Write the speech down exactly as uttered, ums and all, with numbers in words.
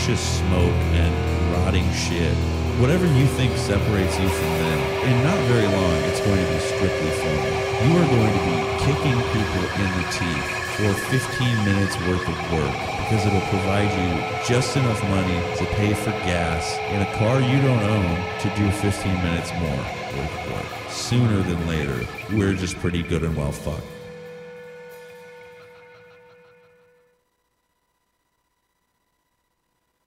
noxious smoke and rotting shit. Whatever you think separates you from them, in not very long, it's going to be strictly formal. You are going to be kicking people in the teeth for fifteen minutes worth of work because it'll provide you just enough money to pay for gas in a car you don't own to do fifteen minutes more worth of work. Sooner than later, we're just pretty good and well fucked.